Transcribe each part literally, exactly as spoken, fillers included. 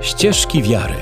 Ścieżki wiary.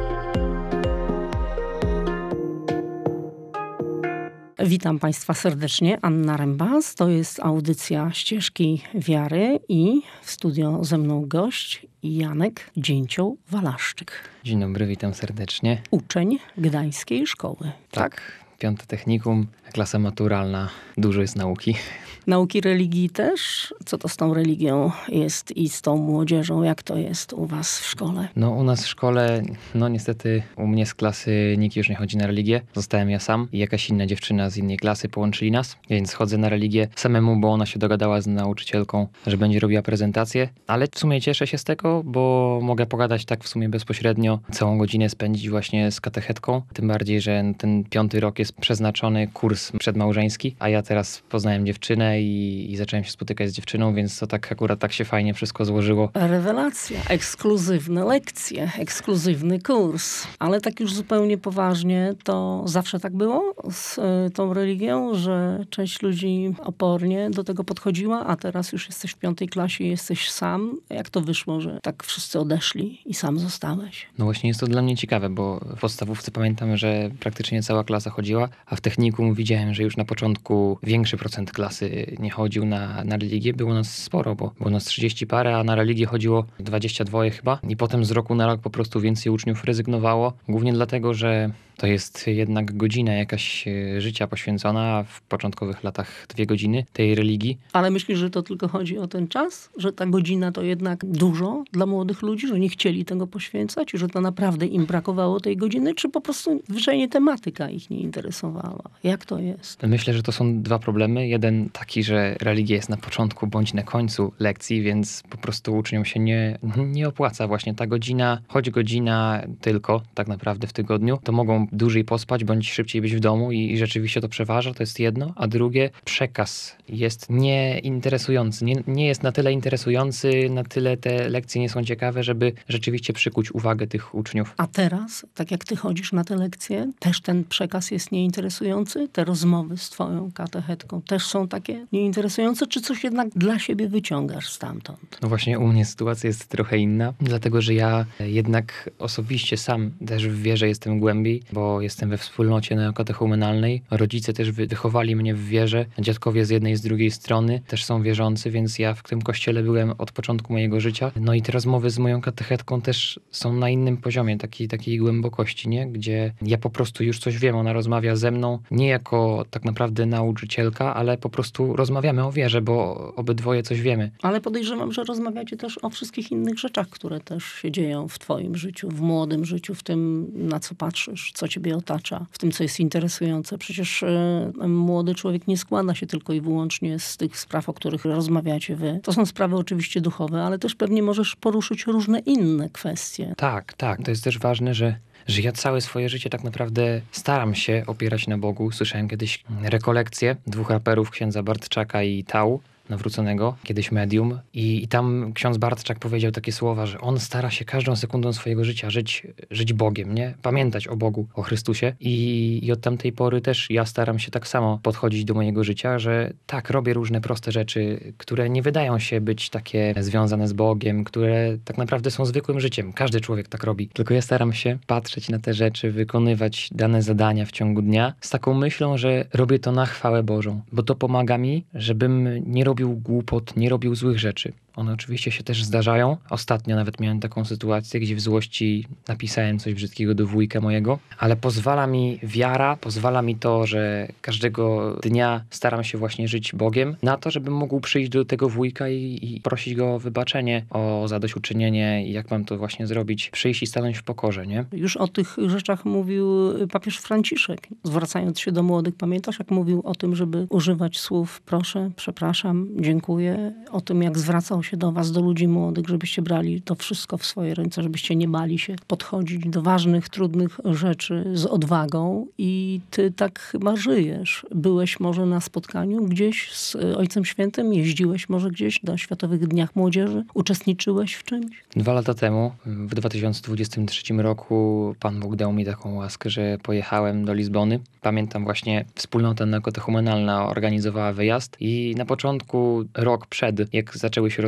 Witam Państwa serdecznie. Anna Rembas. To jest audycja Ścieżki Wiary i w studio ze mną gość Janek Dzięcioł-Walaszczyk. Dzień dobry, witam serdecznie. Uczeń Gdańskiej Szkoły. Tak, tak? Piąte technikum, klasa maturalna. Dużo jest nauki. Nauki religii też? Co to z tą religią jest i z tą młodzieżą? Jak to jest u was w szkole? No u nas w szkole, no niestety u mnie z klasy nikt już nie chodzi na religię. Zostałem ja sam i jakaś inna dziewczyna z innej klasy połączyli nas, więc chodzę na religię samemu, bo ona się dogadała z nauczycielką, że będzie robiła prezentację. Ale w sumie cieszę się z tego, bo mogę pogadać tak w sumie bezpośrednio, całą godzinę spędzić właśnie z katechetką. Tym bardziej, że ten piąty rok jest przeznaczony kurs przedmałżeński, a ja teraz poznałem dziewczynę i, i zacząłem się spotykać z dziewczyną, więc to tak akurat tak się fajnie wszystko złożyło. Rewelacja, ekskluzywne lekcje, ekskluzywny kurs. Ale tak już zupełnie poważnie, to zawsze tak było z y, tą religią, że część ludzi opornie do tego podchodziła, a teraz już jesteś w piątej klasie i jesteś sam. Jak to wyszło, że tak wszyscy odeszli i sam zostałeś? No właśnie jest to dla mnie ciekawe, bo w podstawówce pamiętam, że praktycznie cała klasa chodziła, a w technikum widziałem, że już na początku większy procent klasy nie chodził na, na religię. Było nas sporo, bo było nas trzydzieści parę, a na religię chodziło dwadzieścia dwa chyba. I potem z roku na rok po prostu więcej uczniów rezygnowało. Głównie dlatego, że to jest jednak godzina jakaś życia poświęcona, a w początkowych latach dwie godziny tej religii. Ale myślisz, że to tylko chodzi o ten czas? Że ta godzina to jednak dużo dla młodych ludzi? Że nie chcieli tego poświęcać? Że to naprawdę im brakowało tej godziny? Czy po prostu zwyczajnie tematyka ich nie interesowała? Jak to jest? Myślę, że to są dwa problemy. Jeden taki, że religia jest na początku bądź na końcu lekcji, więc po prostu uczniom się nie, nie opłaca właśnie ta godzina, choć godzina tylko tak naprawdę w tygodniu, to mogą dłużej pospać, bądź szybciej być w domu i, i rzeczywiście to przeważa, to jest jedno, a drugie, przekaz jest nieinteresujący, nie, nie jest na tyle interesujący, na tyle te lekcje nie są ciekawe, żeby rzeczywiście przykuć uwagę tych uczniów. A teraz, tak jak ty chodzisz na te lekcje, też ten przekaz jest nieinteresujący? Te rozmowy z twoją katechetką też są takie nieinteresujące, czy coś jednak dla siebie wyciągasz stamtąd? No właśnie u mnie sytuacja jest trochę inna, dlatego, że ja jednak osobiście sam też w wierze jestem głębiej, bo jestem we wspólnocie neokatechumenalnej. Rodzice też wychowali mnie w wierze. Dziadkowie z jednej i z drugiej strony też są wierzący, więc ja w tym kościele byłem od początku mojego życia. No i te rozmowy z moją katechetką też są na innym poziomie, takiej, takiej głębokości, nie? Gdzie ja po prostu już coś wiem. Ona rozmawia ze mną nie jako tak naprawdę nauczycielka, ale po prostu rozmawiamy o wierze, bo obydwoje coś wiemy. Ale podejrzewam, że rozmawiacie też o wszystkich innych rzeczach, które też się dzieją w twoim życiu, w młodym życiu, w tym, na co patrzysz, co ciebie otacza, w tym, co jest interesujące. Przecież y, młody człowiek nie składa się tylko i wyłącznie z tych spraw, o których rozmawiacie wy. To są sprawy oczywiście duchowe, ale też pewnie możesz poruszyć różne inne kwestie. Tak, tak. To jest też ważne, że że ja całe swoje życie tak naprawdę staram się opierać na Bogu. Słyszałem kiedyś rekolekcje dwóch raperów, księdza Bartczaka i Tał, nawróconego, kiedyś medium. I, I tam ksiądz Bartczak powiedział takie słowa, że on stara się każdą sekundą swojego życia żyć, żyć Bogiem, nie? Pamiętać o Bogu, o Chrystusie. I, I od tamtej pory też ja staram się tak samo podchodzić do mojego życia, że tak, robię różne proste rzeczy, które nie wydają się być takie związane z Bogiem, które tak naprawdę są zwykłym życiem. Każdy człowiek tak robi. Tylko ja staram się patrzeć na te rzeczy, wykonywać dane zadania w ciągu dnia z taką myślą, że robię to na chwałę Bożą. Bo to pomaga mi, żebym nie robił robił głupot, nie robił złych rzeczy. One oczywiście się też zdarzają. Ostatnio nawet miałem taką sytuację, gdzie w złości napisałem coś brzydkiego do wujka mojego, ale pozwala mi wiara, pozwala mi to, że każdego dnia staram się właśnie żyć Bogiem, na to, żebym mógł przyjść do tego wujka i, i prosić go o wybaczenie, o zadośćuczynienie i jak mam to właśnie zrobić, przyjść i stanąć w pokorze, nie? Już o tych rzeczach mówił papież Franciszek, zwracając się do młodych. Pamiętasz, jak mówił o tym, żeby używać słów proszę, przepraszam, dziękuję, o tym, jak zwracał się do was, do ludzi młodych, żebyście brali to wszystko w swoje ręce, żebyście nie bali się podchodzić do ważnych, trudnych rzeczy z odwagą i ty tak chyba żyjesz. Byłeś może na spotkaniu gdzieś z Ojcem Świętym? Jeździłeś może gdzieś na Światowych Dniach Młodzieży? Uczestniczyłeś w czymś? Dwa lata temu, w dwa tysiące dwudziestym trzecim roku, Pan Bóg dał mi taką łaskę, że pojechałem do Lizbony. Pamiętam właśnie, wspólnota neokatechumenalna organizowała wyjazd i na początku, rok przed, jak zaczęły się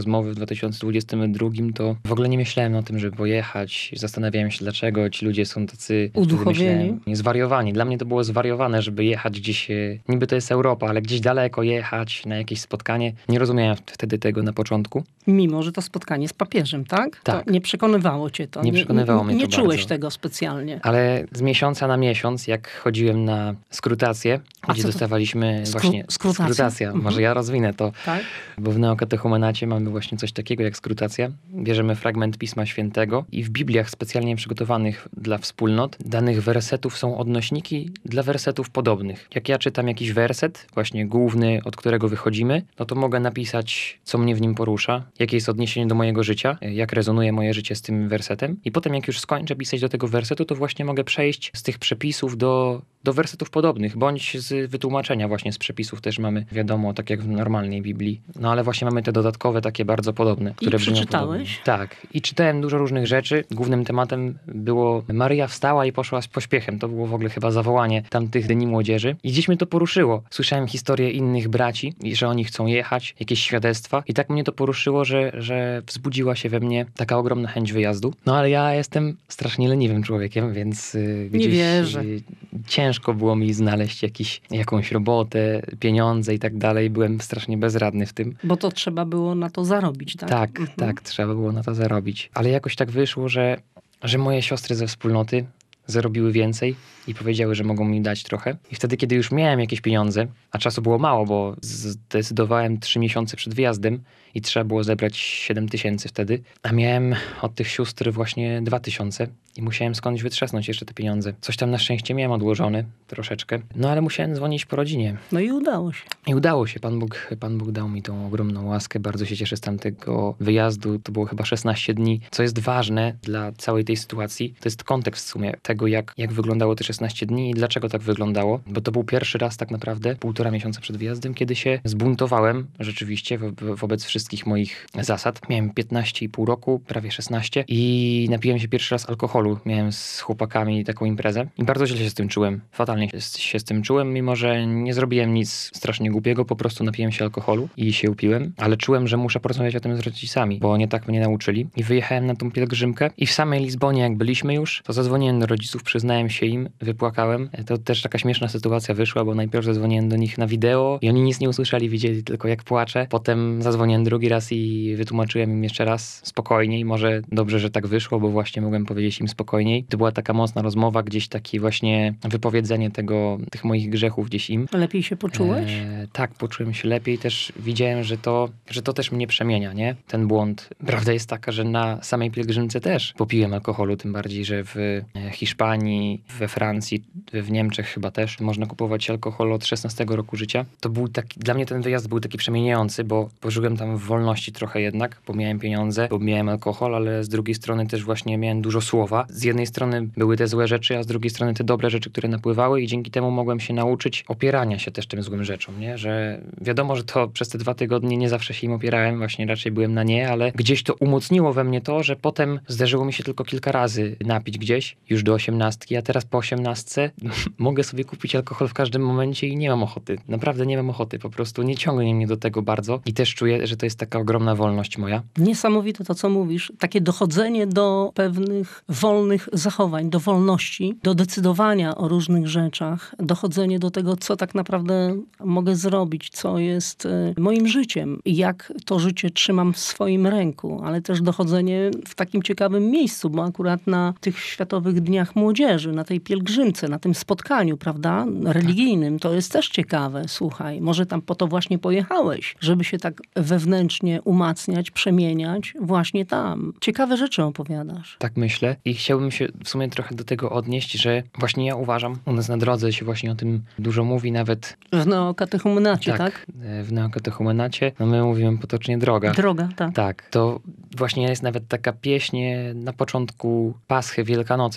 rozmowy w dwa tysiące dwudziestym drugim, to w ogóle nie myślałem o tym, żeby pojechać. Zastanawiałem się, dlaczego ci ludzie są tacy uduchowieni, myślałem, zwariowani. Dla mnie to było zwariowane, żeby jechać gdzieś, niby to jest Europa, ale gdzieś daleko jechać na jakieś spotkanie. Nie rozumiałem wtedy tego na początku. Mimo, że to spotkanie z papieżem, tak? Tak. To nie przekonywało cię to. Nie przekonywało mnie nie, to Nie czułeś bardzo. tego specjalnie. Ale z miesiąca na miesiąc, jak chodziłem na skrutację, A gdzie co to- dostawaliśmy Skru- właśnie... skrutacja? Skrutacja. Mhm. Może ja rozwinę to. Tak? Bo w neokatechumenacie mamy właśnie coś takiego jak skrutacja. Bierzemy fragment Pisma Świętego i w Bibliach specjalnie przygotowanych dla wspólnot danych wersetów są odnośniki dla wersetów podobnych. Jak ja czytam jakiś werset, właśnie główny, od którego wychodzimy, no to mogę napisać, co mnie w nim porusza, jakie jest odniesienie do mojego życia, jak rezonuje moje życie z tym wersetem. I potem jak już skończę pisać do tego wersetu, to właśnie mogę przejść z tych przepisów do, do wersetów podobnych, bądź z wytłumaczenia właśnie z przepisów też mamy, wiadomo, tak jak w normalnej Biblii. No ale właśnie mamy te dodatkowe, takie bardzo podobne, które brzmią przeczytałeś? podobnie. Tak. I czytałem dużo różnych rzeczy. Głównym tematem było Maryja wstała i poszła z pośpiechem. To było w ogóle chyba zawołanie tamtych dni młodzieży. I gdzieś mnie to poruszyło. Słyszałem historie innych braci, i że oni chcą jechać, jakieś świadectwa. I tak mnie to poruszyło, że, że wzbudziła się we mnie taka ogromna chęć wyjazdu. No ale ja jestem strasznie leniwym człowiekiem, więc yy, Nie gdzieś, wierzę. Yy, ciężko było mi znaleźć jakiś, jakąś robotę, pieniądze i tak dalej. Byłem strasznie bezradny w tym. Bo to trzeba było na to zarobić, tak? Tak, Mhm. tak, trzeba było na to zarobić. Ale jakoś tak wyszło, że, że moje siostry ze wspólnoty zarobiły więcej i powiedziały, że mogą mi dać trochę. I wtedy, kiedy już miałem jakieś pieniądze, a czasu było mało, bo zdecydowałem trzy miesiące przed wyjazdem i trzeba było zebrać siedem tysięcy wtedy, a miałem od tych sióstr właśnie dwa tysiące i musiałem skądś wytrzasnąć jeszcze te pieniądze. Coś tam na szczęście miałem odłożone, troszeczkę, no ale musiałem dzwonić po rodzinie. No i udało się. I udało się. Pan Bóg, Pan Bóg dał mi tą ogromną łaskę. Bardzo się cieszę z tamtego wyjazdu. To było chyba szesnaście dni. Co jest ważne dla całej tej sytuacji, to jest kontekst w sumie tego, jak, jak wyglądało te szesnaście dni i dlaczego tak wyglądało. Bo to był pierwszy raz tak naprawdę, półtora miesiąca przed wyjazdem, kiedy się zbuntowałem rzeczywiście wo wobec wszystkich moich zasad. Miałem piętnaście i pół roku, prawie szesnaście i napiłem się pierwszy raz alkoholu. Miałem z chłopakami taką imprezę i bardzo źle się z tym czułem. Fatalnie się, się z tym czułem, mimo że nie zrobiłem nic strasznie głupiego, po prostu napiłem się alkoholu i się upiłem, ale czułem, że muszę porozmawiać o tym z rodzicami, bo nie tak mnie nauczyli. I wyjechałem na tą pielgrzymkę i w samej Lizbonie, jak byliśmy już, to zadzwoniłem do rodziców, przyznałem się im, wypłakałem. To też taka śmieszna sytuacja wyszła, bo najpierw zadzwoniłem do nich na wideo i oni nic nie usłyszeli, widzieli tylko jak płaczę. Potem zadzwoniłem drugi raz i wytłumaczyłem im jeszcze raz spokojniej. Może dobrze, że tak wyszło, bo właśnie mogłem powiedzieć im spokojniej. To była taka mocna rozmowa, gdzieś takie właśnie wypowiedzenie tego, tych moich grzechów gdzieś im. Lepiej się poczułeś? E, tak, poczułem się lepiej. Też widziałem, że to, że to też mnie przemienia, nie? Ten błąd. Prawda jest taka, że na samej pielgrzymce też popiłem alkoholu, tym bardziej, że w Hiszpanii, we Francji, w Niemczech chyba też można kupować alkohol od szesnastego roku życia. To był taki, dla mnie ten wyjazd był taki przemieniający, bo pożyłem tam w wolności trochę jednak, bo miałem pieniądze, bo miałem alkohol, ale z drugiej strony też właśnie miałem dużo słowa. Z jednej strony były te złe rzeczy, a z drugiej strony te dobre rzeczy, które napływały i dzięki temu mogłem się nauczyć opierania się też tym złym rzeczom, nie? Że wiadomo, że to przez te dwa tygodnie nie zawsze się im opierałem, właśnie raczej byłem na nie, ale gdzieś to umocniło we mnie to, że potem zdarzyło mi się tylko kilka razy napić gdzieś, już do osiemnastki, a teraz po osiemnastce mogę sobie kupić alkohol w każdym momencie i nie mam ochoty. Naprawdę nie mam ochoty, po prostu nie ciągnie mnie do tego bardzo i też czuję, że to jest taka ogromna wolność moja. Niesamowite to, co mówisz. Takie dochodzenie do pewnych wolnych zachowań, do wolności, do decydowania o różnych rzeczach, dochodzenie do tego, co tak naprawdę mogę zrobić, co jest moim życiem i jak to życie trzymam w swoim ręku, ale też dochodzenie w takim ciekawym miejscu, bo akurat na tych Światowych Dniach Młodzieży, na tej pielgrzymce, na tym spotkaniu, prawda, religijnym, to jest też ciekawe, słuchaj, może tam po to właśnie pojechałeś, żeby się tak wewnętrznie umacniać, przemieniać właśnie tam. Ciekawe rzeczy opowiadasz. Tak myślę i chciałbym się w sumie trochę do tego odnieść, że właśnie ja uważam, u nas na drodze się właśnie o tym dużo mówi, nawet w neokatechumenacie, tak? Tak, w neokatechumenacie, no my mówimy potocznie droga. Droga, tak. Tak, to właśnie jest nawet taka pieśń na początku Paschy, Wielkanocy śpiewana,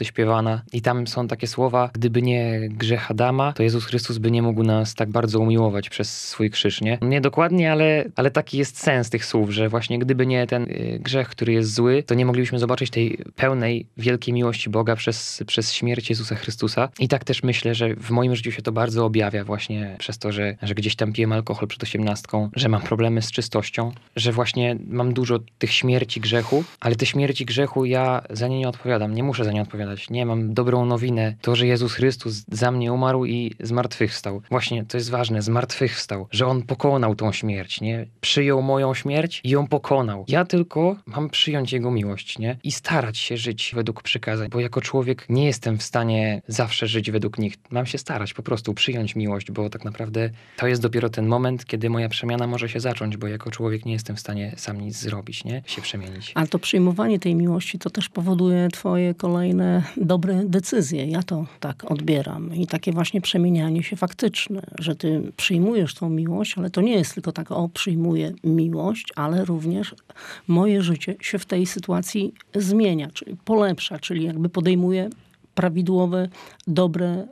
Jana i tam są takie słowa, gdyby nie grzech Adama, to Jezus Chrystus by nie mógł nas tak bardzo umiłować przez swój krzyż, nie? Nie dokładnie, ale, ale taki jest sens tych słów, że właśnie gdyby nie ten y, grzech, który jest zły, to nie moglibyśmy zobaczyć tej pełnej, wielkiej miłości Boga przez, przez śmierć Jezusa Chrystusa. I tak też myślę, że w moim życiu się to bardzo objawia właśnie przez to, że, że gdzieś tam piję alkohol przed osiemnastką, że mam problemy z czystością, że właśnie mam dużo tych śmierci grzechu, ale te śmierci grzechu ja za nie nie odpowiadam, nie muszę za nie odpowiadać. Nie, mam dobrą nowinę, to, że Jezus Chrystus za mnie umarł i zmartwychwstał. Właśnie to jest ważne, zmartwychwstał, że On pokonał tą śmierć, nie? Przyjął moją śmierć i ją pokonał. Ja tylko mam przyjąć Jego miłość, nie? I starać się żyć według przykazań, bo jako człowiek nie jestem w stanie zawsze żyć według nich. Mam się starać po prostu przyjąć miłość, bo tak naprawdę to jest dopiero ten moment, kiedy moja przemiana może się zacząć, bo jako człowiek nie jestem w stanie sam nic zrobić, nie? Się przemienić. Ale to przyjmowanie tej miłości to też powoduje twoje kolejne dobre decyzje. Ja to tak odbieram. I takie właśnie przemienianie się faktyczne, że ty przyjmujesz tą miłość, ale to nie jest tylko tak, o, przyjmuję miłość, ale również moje życie się w tej sytuacji zmienia, czyli polepsza, czyli jakby podejmuje prawidłowe, dobre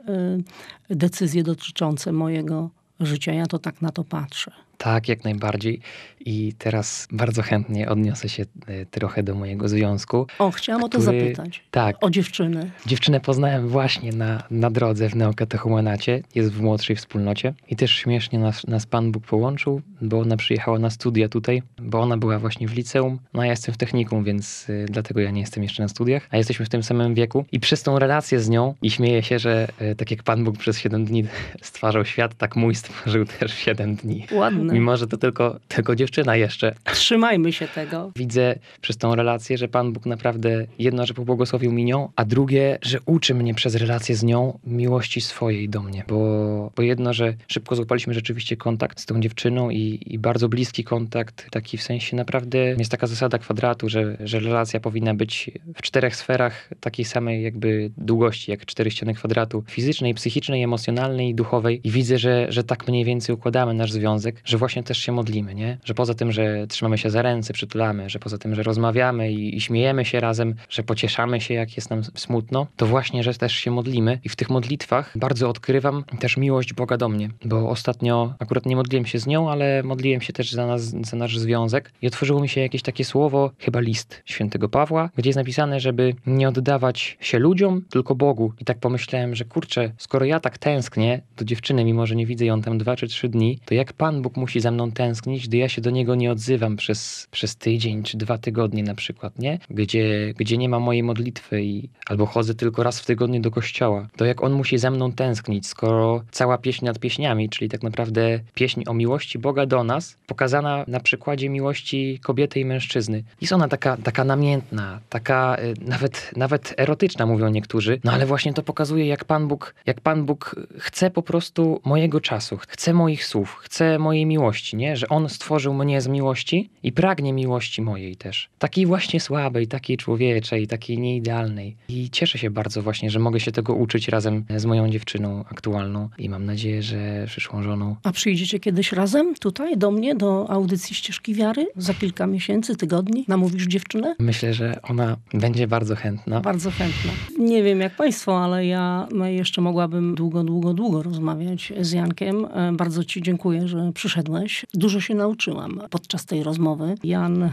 y, decyzje dotyczące mojego życia. Ja to tak na to patrzę. Tak, jak najbardziej. I teraz bardzo chętnie odniosę się y, trochę do mojego związku. O, chciałam który, o to zapytać. Tak. O dziewczynę. Dziewczynę poznałem właśnie na, na drodze w neokatechumenacie. Jest w młodszej wspólnocie. I też śmiesznie nas, nas Pan Bóg połączył, bo ona przyjechała na studia tutaj, bo ona była właśnie w liceum. No a ja jestem w technikum, więc y, dlatego ja nie jestem jeszcze na studiach. A jesteśmy w tym samym wieku. I przez tą relację z nią, i śmieję się, że y, tak jak Pan Bóg przez siedem dni stwarzał świat, tak mój stworzył też w siedem dni. Ładne. Mimo, że to tylko, tylko dziewczyna jeszcze. Trzymajmy się tego. Widzę przez tą relację, że Pan Bóg naprawdę jedno, że pobłogosławił mi nią, a drugie, że uczy mnie przez relację z nią miłości swojej do mnie. Bo, bo jedno, że szybko złapaliśmy rzeczywiście kontakt z tą dziewczyną i, i bardzo bliski kontakt, taki w sensie naprawdę jest taka zasada kwadratu, że, że relacja powinna być w czterech sferach takiej samej jakby długości, jak cztery ściany kwadratu. Fizycznej, psychicznej, emocjonalnej i duchowej. I widzę, że, że tak mniej więcej układamy nasz związek, że właśnie też się modlimy, nie? Że poza tym, że trzymamy się za ręce, przytulamy, że poza tym, że rozmawiamy i, i śmiejemy się razem, że pocieszamy się, jak jest nam smutno, to właśnie, że też się modlimy i w tych modlitwach bardzo odkrywam też miłość Boga do mnie, bo ostatnio akurat nie modliłem się z nią, ale modliłem się też za nas, za nasz związek i otworzyło mi się jakieś takie słowo, chyba list świętego Pawła, gdzie jest napisane, żeby nie oddawać się ludziom, tylko Bogu. I tak pomyślałem, że kurczę, skoro ja tak tęsknię do dziewczyny, mimo że nie widzę ją tam dwa czy trzy dni, to jak Pan Bóg musi za mną tęsknić, gdy ja się do Niego nie odzywam przez, przez tydzień czy dwa tygodnie na przykład, nie? Gdzie, gdzie nie ma mojej modlitwy i albo chodzę tylko raz w tygodniu do kościoła. To jak On musi za mną tęsknić, skoro cała pieśń nad pieśniami, czyli tak naprawdę pieśń o miłości Boga do nas, pokazana na przykładzie miłości kobiety i mężczyzny. Jest ona taka, taka namiętna, taka y, nawet, nawet erotyczna, mówią niektórzy, no ale właśnie to pokazuje, jak Pan Bóg, jak Pan Bóg chce po prostu mojego czasu, chce moich słów, chce mojej miłości, nie? Że On stworzył mnie z miłości i pragnie miłości mojej też. Takiej właśnie słabej, takiej człowieczej, takiej nieidealnej. I cieszę się bardzo właśnie, że mogę się tego uczyć razem z moją dziewczyną aktualną i mam nadzieję, że przyszłą żoną. A przyjdziecie kiedyś razem tutaj do mnie, do audycji Ścieżki Wiary? Za kilka miesięcy, tygodni? Namówisz dziewczynę? Myślę, że ona będzie bardzo chętna. Bardzo chętna. Nie wiem jak państwo, ale ja jeszcze mogłabym długo, długo, długo rozmawiać z Jankiem. Bardzo ci dziękuję, że przyszedłeś. Dużo się nauczyłam podczas tej rozmowy. Jan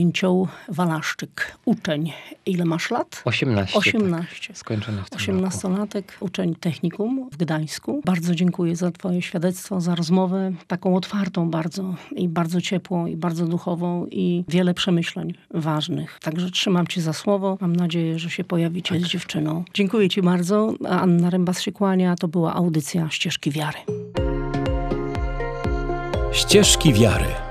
Dzięcioł-Walaszczyk, uczeń. Ile masz lat? osiemnaście. osiemnaście. Tak. Skończone w tym osiemnastolatek, uczeń technikum w Gdańsku. Bardzo dziękuję za twoje świadectwo, za rozmowę taką otwartą bardzo i bardzo ciepłą i bardzo duchową i wiele przemyśleń ważnych. Także trzymam cię za słowo. Mam nadzieję, że się pojawicie tak. z dziewczyną. Dziękuję ci bardzo. Anna Rembas się kłania. To była audycja Ścieżki Wiary. Ścieżki Wiary.